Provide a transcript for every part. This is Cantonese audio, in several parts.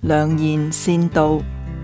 良言善道。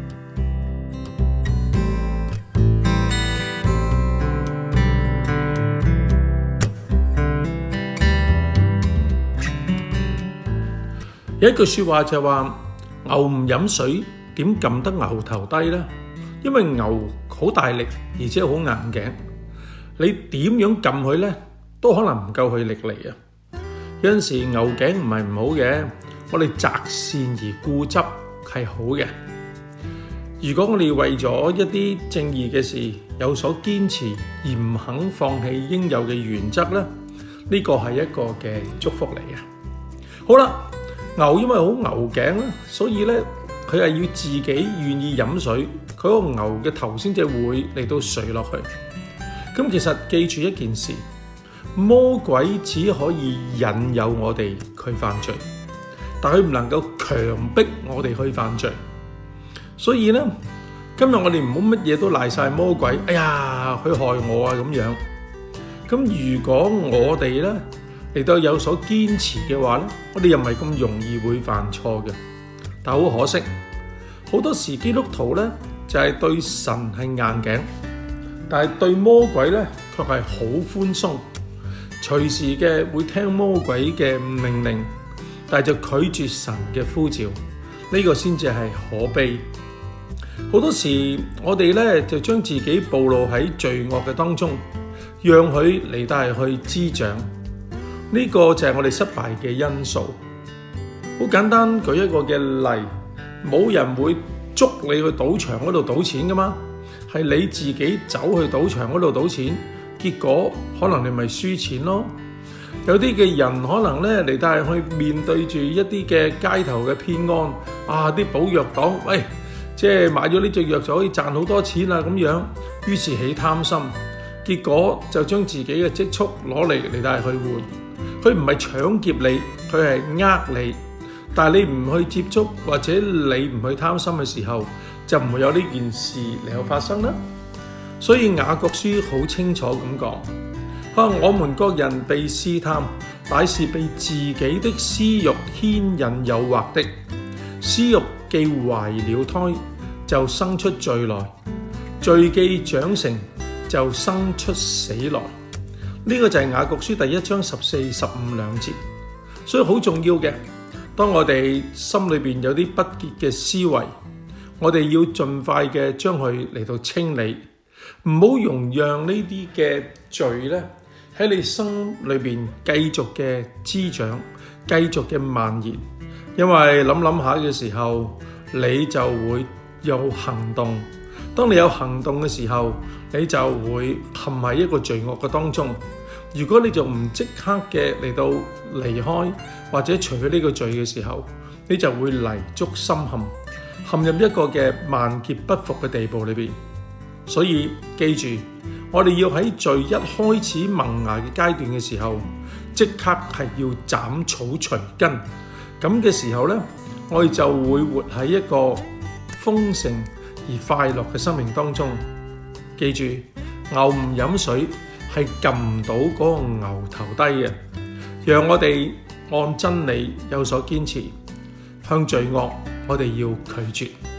有一句說話就話牛唔飲水點撳得牛頭低呢？因為牛好大力，而且好硬頸，你點樣撳佢呢，都可能唔夠佢力嚟啊！有陣時牛頸唔係唔好嘅，我哋擇善而固執係好嘅。如果我哋為咗一啲正義嘅事有所堅持，而唔肯放棄應有嘅原則呢，呢個係一個嘅祝福嚟嘅。好啦。牛因為好牛頸咧，所以咧佢係要自己願意飲水，佢嗰個牛嘅頭先至會嚟到垂落去。咁其實記住一件事，魔鬼只可以引誘我哋去犯罪，但佢唔能夠強迫我哋去犯罪。所以咧，今日我哋唔好乜嘢都賴晒魔鬼，哎呀佢害我啊咁樣。咁如果我哋咧嚟到有所堅持嘅話咧，我哋又唔係咁容易會犯錯嘅。但好可惜，好多時基督徒咧就係對神係硬頸，但係對魔鬼咧卻係好寬鬆，隨時嘅會聽魔鬼嘅命令，但係就拒絕神嘅呼召，呢個先至係可悲。好多時我哋咧就將自己暴露喺罪惡嘅當中，讓佢嚟到係去滋長。呢個就係我哋失敗嘅因素。好簡單，舉一個嘅例，冇人會捉你去賭場嗰度賭錢噶嘛，係你自己走去賭場嗰度賭錢，結果可能你咪輸錢咯。有啲嘅人可能咧嚟到係去面對住一啲嘅街頭嘅騙案，啊啲補藥黨，喂，即係買咗呢隻藥就可以賺好多錢啦咁樣，於是起貪心，結果就將自己嘅積蓄攞嚟到係去換。佢唔係搶劫你，佢係呃你，但係你唔去接觸或者你唔去貪心嘅時候，就唔會有呢件事嚟到發生啦。所以雅各書好清楚咁講，我們各人被試探，乃是被自己的私欲牽引誘惑的。私欲既懷了胎，就生出罪來；罪既長成，就生出死來。呢個就係雅各書第1章14、15兩節，所以好重要嘅。當我哋心裏邊有啲不潔嘅思維，我哋要盡快嘅將佢嚟到清理，唔好容讓呢啲嘅罪咧喺你心裏邊繼續嘅滋長，繼續嘅蔓延。因為諗下嘅時候，你就會有行動。當你有行動嘅時候，你就會陷喺一個罪惡嘅當中。如果你就唔即刻嘅嚟到離開或者除去呢個罪嘅時候，你就會泥足深陷，陷入一個嘅萬劫不復嘅地步裏邊。所以記住，我哋要喺罪一開始萌芽嘅階段嘅時候，即刻係要斬草除根。咁嘅時候呢，我哋就會活喺一個豐盛而快樂嘅生命當中。記住，牛唔飲水係撳唔到嗰個牛頭低嘅。讓我哋按真理有所堅持，向罪惡我哋要拒絕。